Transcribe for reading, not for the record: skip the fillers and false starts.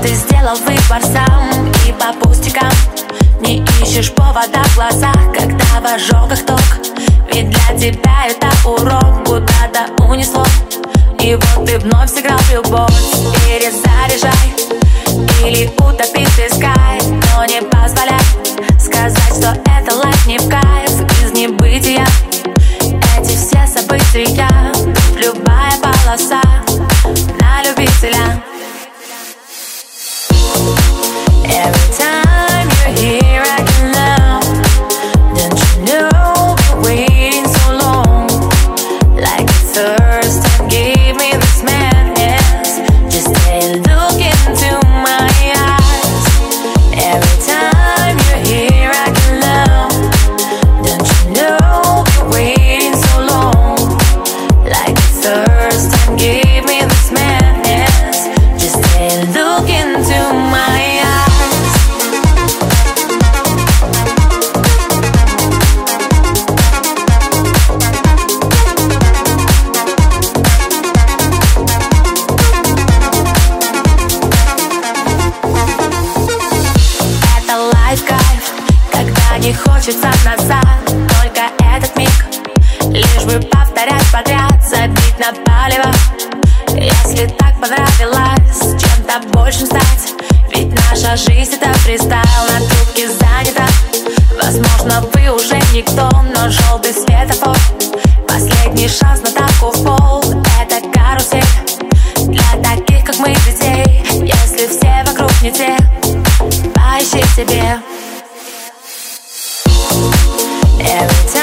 Ты сделал выбор сам и по пустякам не ищешь повода в глазах, когда в ожогах ток. Ведь для тебя это урок куда-то унесло. И вот ты вновь сыграл в любовь. Перезаряжай или утопи в пескай, но не позволяй сказать, что это лайф не в кайф. Из небытия эти все события, любая полоса на любителя. Every time you're here I can love. Don't you know we're waiting so long? Like a thirst and give me this madness. Just stay look into my eyes. Every time you're here I can love. Don't you know we're waiting so long? Like a thirst and give me this madness. Just stay look into my eyes. Не хочется назад, только этот миг, лишь бы повторять подряд, забить на палево. Если так понравилось чем-то большим стать, ведь наша жизнь это фристайл, на трубке занята. Возможно, вы уже никто, но желтый светофор, последний шанс на тапку в пол. Это карусель для таких, как мы, детей. Если все вокруг не те, поищи в себе. Every time